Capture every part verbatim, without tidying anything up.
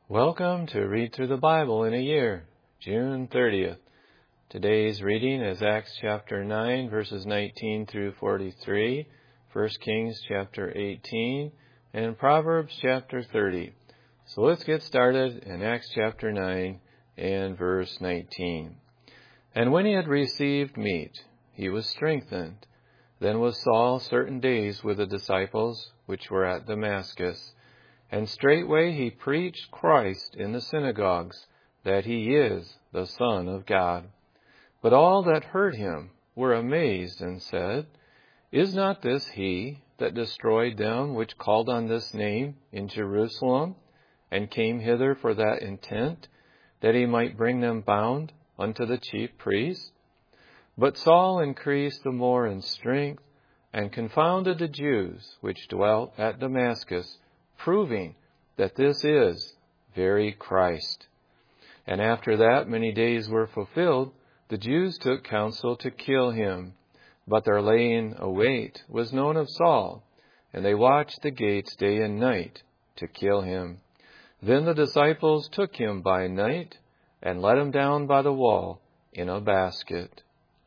Welcome to Read Through the Bible in a Year, June thirtieth. Today's reading is Acts chapter nine, verses nineteen through forty-three, First Kings chapter eighteen, and Proverbs chapter thirty. So let's get started in Acts chapter nine and verse nineteen. And when he had received meat, he was strengthened. Then was Saul certain days with the disciples which were at Damascus. And straightway he preached Christ in the synagogues, that he is the Son of God. But all that heard him were amazed, and said, Is not this he that destroyed them which called on this name in Jerusalem, and came hither for that intent, that he might bring them bound unto the chief priests? But Saul increased the more in strength, and confounded the Jews which dwelt at Damascus, proving that this is very Christ. And after that many days were fulfilled, the Jews took counsel to kill him. But their laying await was known of Saul, and they watched the gates day and night to kill him. Then the disciples took him by night, and let him down by the wall in a basket.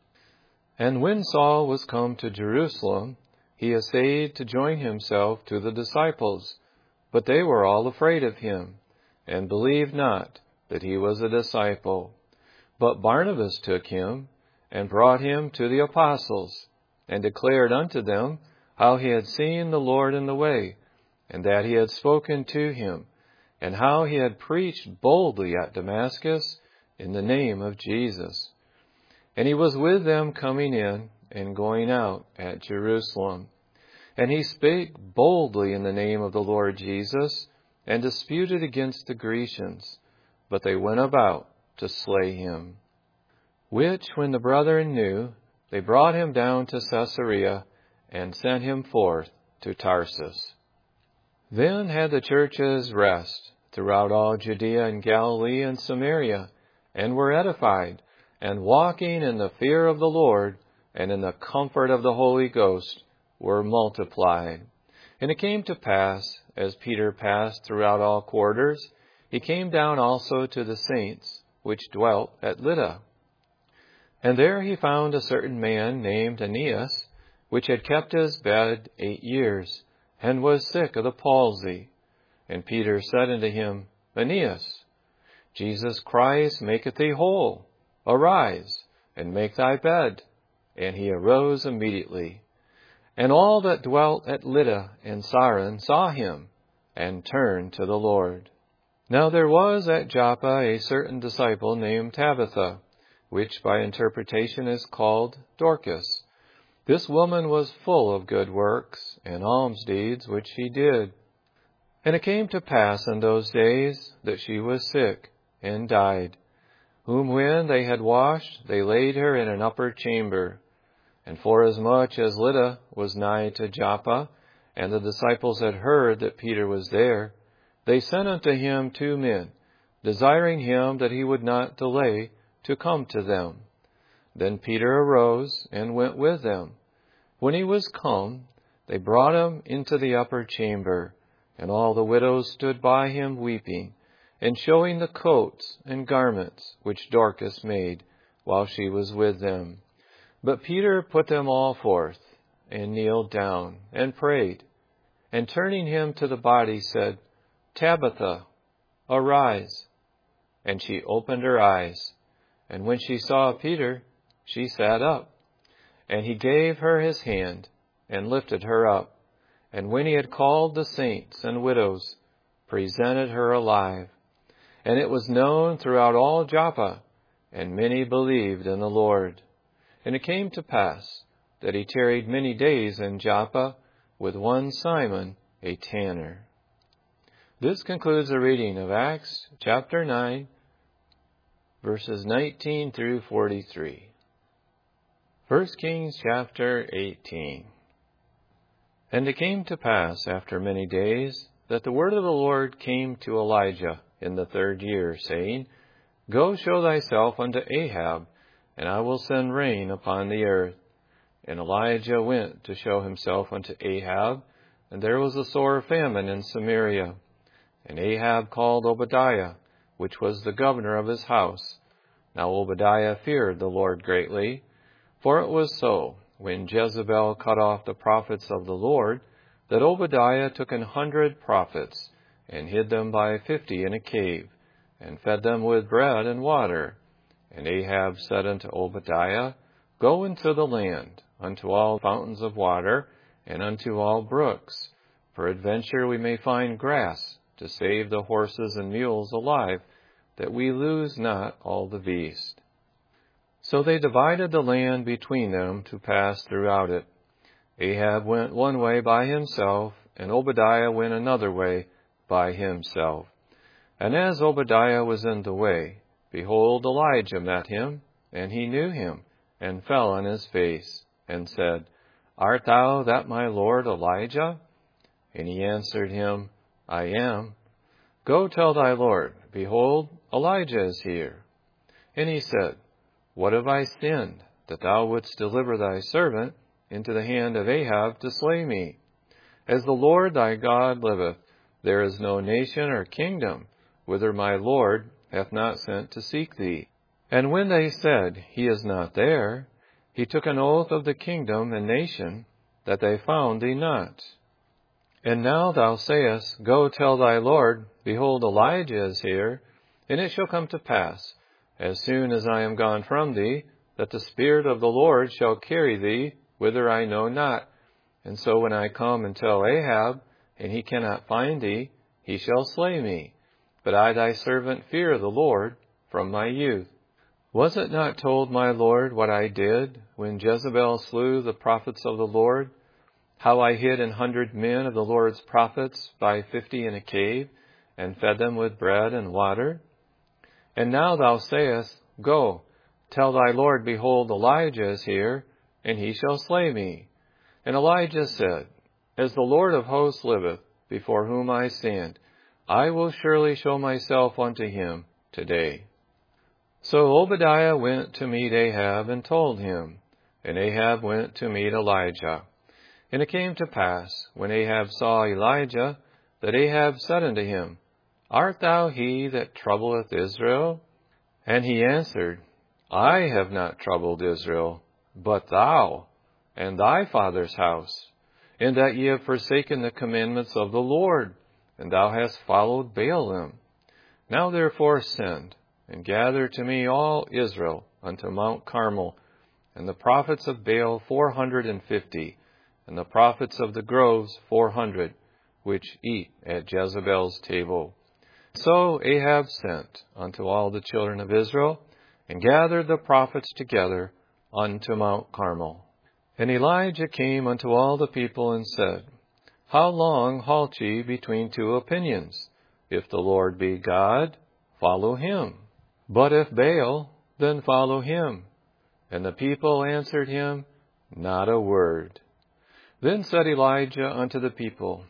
And when Saul was come to Jerusalem, he essayed to join himself to the disciples, but they were all afraid of him, and believed not that he was a disciple. But Barnabas took him, and brought him to the apostles, and declared unto them how he had seen the Lord in the way, and that he had spoken to him, and how he had preached boldly at Damascus in the name of Jesus. And he was with them coming in and going out at Jerusalem. And he spake boldly in the name of the Lord Jesus, and disputed against the Grecians, but they went about to slay him. Which, when the brethren knew, they brought him down to Caesarea, and sent him forth to Tarsus. Then had the churches rest throughout all Judea and Galilee and Samaria, and were edified, and walking in the fear of the Lord, and in the comfort of the Holy Ghost, were multiplied. And it came to pass, as Peter passed throughout all quarters, he came down also to the saints which dwelt at Lydda. And there he found a certain man named Aeneas, which had kept his bed eight years, and was sick of the palsy. And Peter said unto him, Aeneas, Jesus Christ maketh thee whole. Arise, and make thy bed. And he arose immediately. And all that dwelt at Lydda and Saron saw him, and turned to the Lord. Now there was at Joppa a certain disciple named Tabitha, which by interpretation is called Dorcas. This woman was full of good works and alms deeds which she did. And it came to pass in those days that she was sick, and died, whom when they had washed, they laid her in an upper chamber. And forasmuch as Lydda was nigh to Joppa, and the disciples had heard that Peter was there, they sent unto him two men, desiring him that he would not delay to come to them. Then Peter arose and went with them. When he was come, they brought him into the upper chamber, and all the widows stood by him weeping, and showing the coats and garments which Dorcas made while she was with them. But Peter put them all forth, and kneeled down, and prayed, and turning him to the body said, Tabitha, arise. And she opened her eyes, and when she saw Peter, she sat up. And he gave her his hand, and lifted her up, and when he had called the saints and widows, presented her alive. And it was known throughout all Joppa, and many believed in the Lord. And it came to pass that he tarried many days in Joppa with one Simon, a tanner. This concludes the reading of Acts chapter nine, verses nineteen through forty-three. First Kings chapter eighteen. And it came to pass after many days that the word of the Lord came to Elijah in the third year, saying, Go show thyself unto Ahab, and I will send rain upon the earth. And Elijah went to show himself unto Ahab, and there was a sore famine in Samaria. And Ahab called Obadiah, which was the governor of his house. Now Obadiah feared the Lord greatly, for it was so, when Jezebel cut off the prophets of the Lord, that Obadiah took an hundred prophets, and hid them by fifty in a cave, and fed them with bread and water. And Ahab said unto Obadiah, Go into the land, unto all fountains of water, and unto all brooks. Peradventure we may find grass, to save the horses and mules alive, that we lose not all the beast. So they divided the land between them to pass throughout it. Ahab went one way by himself, and Obadiah went another way by himself. And as Obadiah was in the way, behold, Elijah met him, and he knew him, and fell on his face, and said, Art thou that my lord Elijah? And he answered him, I am. Go tell thy lord, behold, Elijah is here. And he said, What have I sinned, that thou wouldst deliver thy servant into the hand of Ahab to slay me? As the Lord thy God liveth, there is no nation or kingdom whither my Lord hath not sent to seek thee. And when they said, He is not there, he took an oath of the kingdom and nation, that they found thee not. And now thou sayest, Go tell thy Lord, behold, Elijah is here. And it shall come to pass, as soon as I am gone from thee, that the Spirit of the Lord shall carry thee whither I know not. And so when I come and tell Ahab, and he cannot find thee, he shall slay me. But I thy servant fear the Lord from my youth. Was it not told my Lord what I did, when Jezebel slew the prophets of the Lord? How I hid an hundred men of the Lord's prophets by fifty in a cave, and fed them with bread and water? And now thou sayest, Go, tell thy Lord, behold, Elijah is here, and he shall slay me. And Elijah said, As the Lord of hosts liveth, before whom I stand, I will surely show myself unto him today. So Obadiah went to meet Ahab, and told him, and Ahab went to meet Elijah. And it came to pass, when Ahab saw Elijah, that Ahab said unto him, Art thou he that troubleth Israel? And he answered, I have not troubled Israel, but thou, and thy father's house, in that ye have forsaken the commandments of the Lord, and thou hast followed Baalim. Now therefore send, and gather to me all Israel unto Mount Carmel, and the prophets of Baal four hundred and fifty, and the prophets of the groves four hundred, which eat at Jezebel's table. So Ahab sent unto all the children of Israel, and gathered the prophets together unto Mount Carmel. And Elijah came unto all the people, and said, How long halt ye between two opinions? If the Lord be God, follow him. But if Baal, then follow him. And the people answered him, Not a word. Then said Elijah unto the people,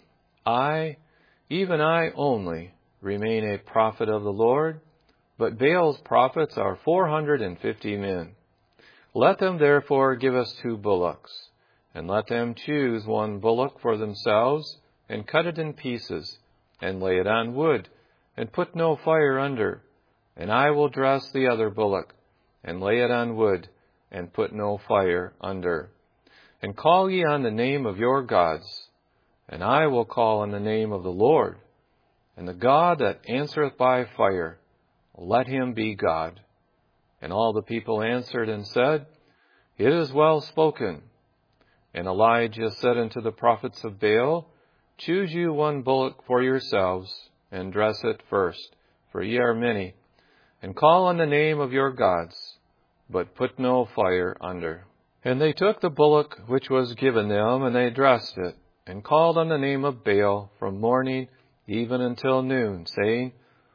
I, even I only, remain a prophet of the Lord, but Baal's prophets are four hundred and fifty men. Let them therefore give us two bullocks, and let them choose one bullock for themselves, and cut it in pieces, and lay it on wood, and put no fire under. And I will dress the other bullock, and lay it on wood, and put no fire under. And call ye on the name of your gods, and I will call on the name of the Lord. And the God that answereth by fire, let him be God. And all the people answered and said, It is well spoken. And Elijah said unto the prophets of Baal, Choose you one bullock for yourselves, and dress it first, for ye are many, and call on the name of your gods, but put no fire under. And they took the bullock which was given them, and they dressed it, and called on the name of Baal from morning even until noon, saying,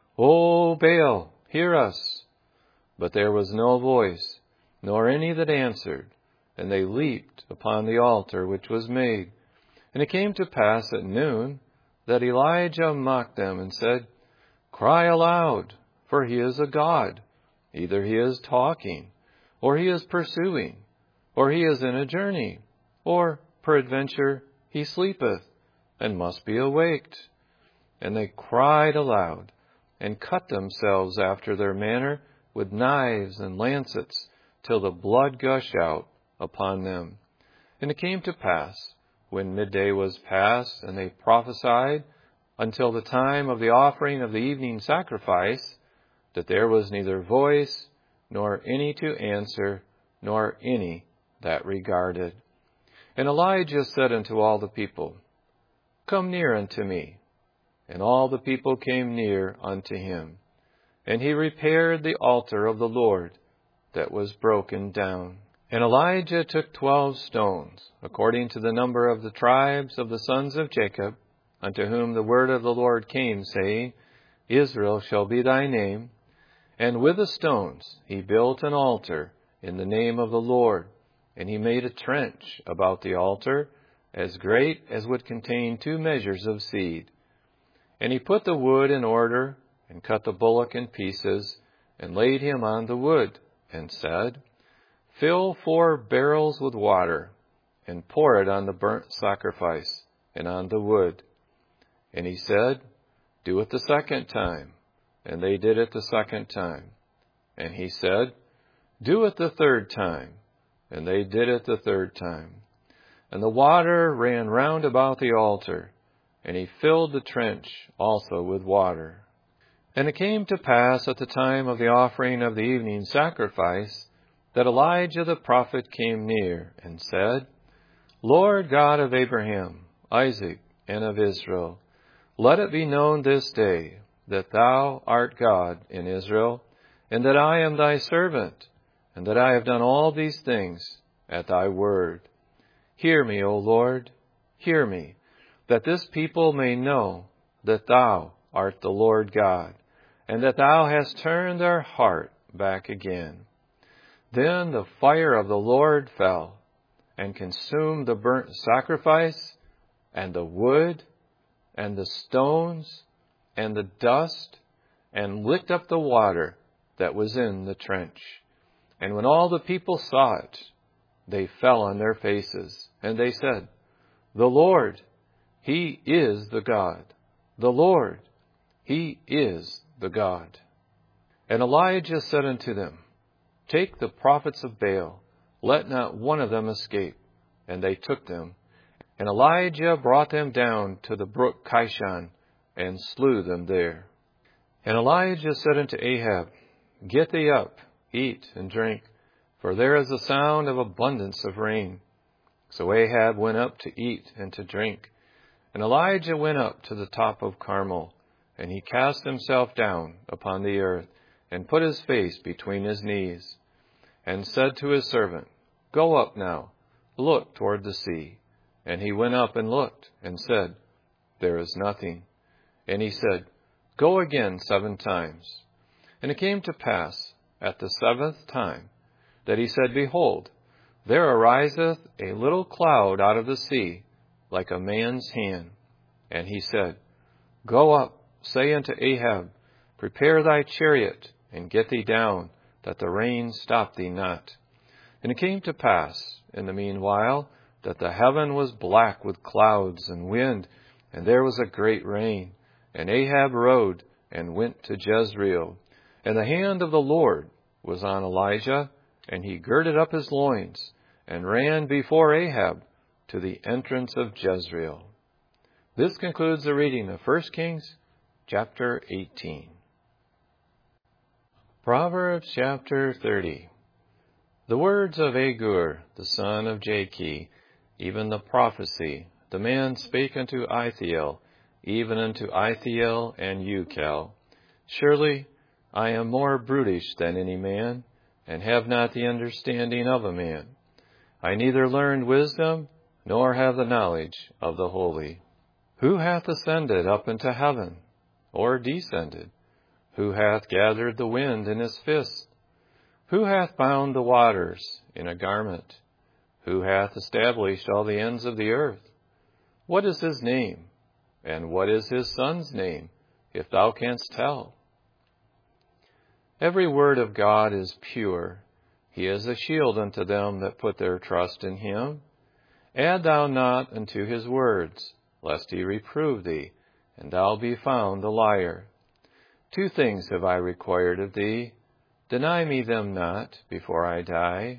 O Baal, hear us. But there was no voice, nor any that answered, and they leaped upon the altar which was made. And it came to pass at noon that Elijah mocked them, and said, Cry aloud, for he is a god. Either he is talking, or he is pursuing, or he is in a journey, or peradventure he sleepeth, and must be awaked. and they cried aloud, and cut themselves after their manner with knives and lancets, till the blood gushed out upon them. And it came to pass, when midday was past, and they prophesied until the time of the offering of the evening sacrifice, that there was neither voice, nor any to answer, nor any that regarded. And Elijah said unto all the people, Come near unto me. And all the people came near unto him. And he repaired the altar of the Lord that was broken down. And Elijah took twelve stones, according to the number of the tribes of the sons of Jacob, unto whom the word of the Lord came, saying, Israel shall be thy name. And with the stones he built an altar in the name of the Lord. And he made a trench about the altar, as great as would contain two measures of seed. And he put the wood in order, and cut the bullock in pieces, and laid him on the wood, and said, Fill four barrels with water, and pour it on the burnt sacrifice, and on the wood. And he said, Do it the second time. And they did it the second time. And he said, Do it the third time. And they did it the third time. And the water ran round about the altar, and he filled the trench also with water. And it came to pass at the time of the offering of the evening sacrifice, that Elijah the prophet came near, and said, Lord God of Abraham, Isaac, and of Israel, let it be known this day that thou art God in Israel, and that I am thy servant, and that I have done all these things at thy word. Hear me, O Lord, hear me, that this people may know that thou art the Lord God, and that thou hast turned their heart back again. Then the fire of the Lord fell, and consumed the burnt sacrifice, and the wood, and the stones, and the dust, and licked up the water that was in the trench. And when all the people saw it, they fell on their faces, and they said, The Lord, He is the God. The Lord, He is the God. And Elijah said unto them, Take the prophets of Baal, let not one of them escape. And they took them. And Elijah brought them down to the brook Kishon, and slew them there. And Elijah said unto Ahab, Get thee up, eat and drink, for there is a sound of abundance of rain. So Ahab went up to eat and to drink. And Elijah went up to the top of Carmel, and he cast himself down upon the earth, and put his face between his knees, and said to his servant, Go up now, look toward the sea. And he went up and looked, and said, There is nothing. And he said, Go again seven times. And it came to pass at the seventh time that he said, Behold, there ariseth a little cloud out of the sea, like a man's hand. And he said, Go up, say unto Ahab, Prepare thy chariot, and get thee down, that the rain stop thee not. And it came to pass, in the meanwhile, that the heaven was black with clouds and wind, and there was a great rain. And Ahab rode, and went to Jezreel. And the hand of the Lord was on Elijah, and he girded up his loins, and ran before Ahab to the entrance of Jezreel. This concludes the reading of First Kings, chapter eighteen. Proverbs chapter thirty. The words of Agur, the son of Jakeh, even the prophecy, the man spake unto Ithiel, even unto Ithiel and Ucal. Surely I am more brutish than any man, and have not the understanding of a man. I neither learned wisdom, nor have the knowledge of the holy. Who hath ascended up into heaven, or descended? Who hath gathered the wind in his fist? Who hath bound the waters in a garment? Who hath established all the ends of the earth? What is his name? And what is his son's name, if thou canst tell? Every word of God is pure. He is a shield unto them that put their trust in him. Add thou not unto his words, lest he reprove thee, and thou be found a liar. Two things have I required of thee. Deny me them not before I die.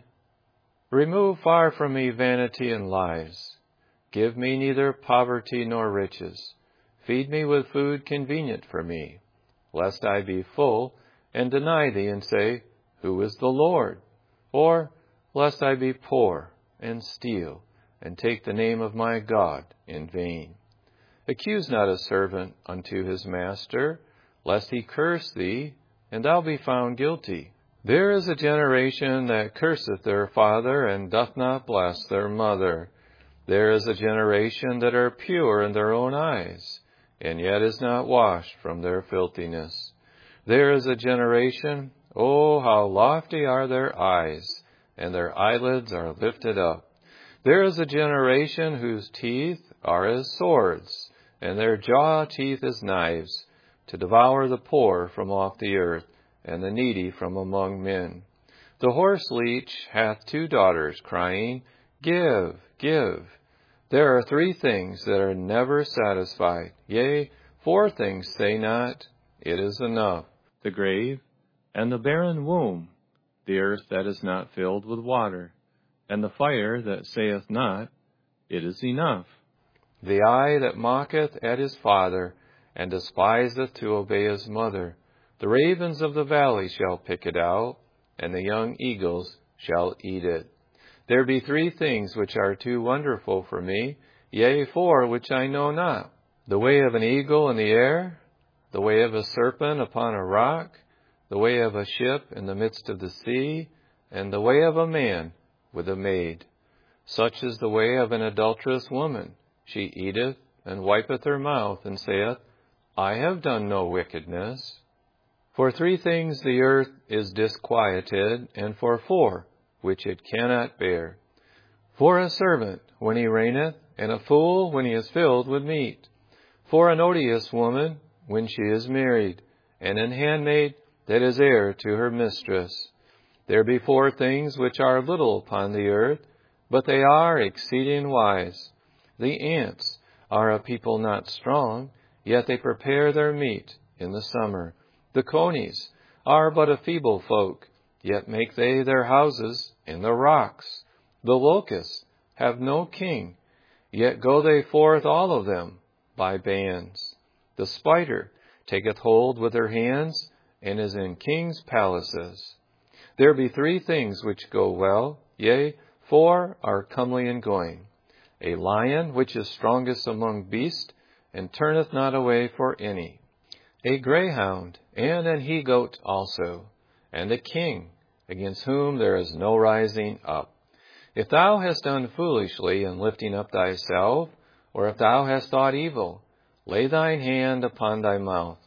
Remove far from me vanity and lies. Give me neither poverty nor riches. Feed me with food convenient for me, lest I be full and deny thee and say, Who is the Lord? Or lest I be poor and steal and take the name of my God in vain. Accuse not a servant unto his master, lest he curse thee, and thou be found guilty. There is a generation that curseth their father, and doth not bless their mother. There is a generation that are pure in their own eyes, and yet is not washed from their filthiness. There is a generation, oh, how lofty are their eyes, and their eyelids are lifted up. There is a generation whose teeth are as swords, and their jaw teeth as knives, to devour the poor from off the earth, and the needy from among men. The horse leech hath two daughters, crying, Give, give. There are three things that are never satisfied, yea, four things say not, It is enough. The grave, and the barren womb, the earth that is not filled with water, and the fire that saith not, It is enough. The eye that mocketh at his father, and despiseth to obey his mother. The ravens of the valley shall pick it out, and the young eagles shall eat it. There be three things which are too wonderful for me, yea, four which I know not. The way of an eagle in the air, the way of a serpent upon a rock, the way of a ship in the midst of the sea, and the way of a man with a maid. Such is the way of an adulterous woman. She eateth, and wipeth her mouth, and saith, I have done no wickedness. For three things the earth is disquieted, and for four which it cannot bear. For a servant when he reigneth, and a fool when he is filled with meat. For an odious woman when she is married, and an handmaid that is heir to her mistress. There be four things which are little upon the earth, but they are exceeding wise. The ants are a people not strong, yet they prepare their meat in the summer. The conies are but a feeble folk, yet make they their houses in the rocks. The locusts have no king, yet go they forth all of them by bands. The spider taketh hold with her hands, and is in kings' palaces. There be three things which go well, yea, four are comely in going. A lion which is strongest among beasts, and turneth not away for any. A greyhound, and an he-goat also, and a king, against whom there is no rising up. If thou hast done foolishly in lifting up thyself, or if thou hast thought evil, lay thine hand upon thy mouth.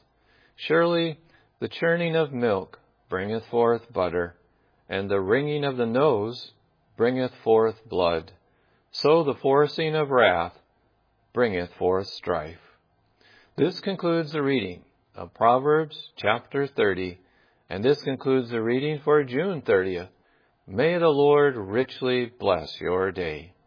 Surely the churning of milk bringeth forth butter, and the wringing of the nose bringeth forth blood. So the forcing of wrath bringeth forth strife. This concludes the reading of Proverbs chapter thirty, and this concludes the reading for June thirtieth. May the Lord richly bless your day.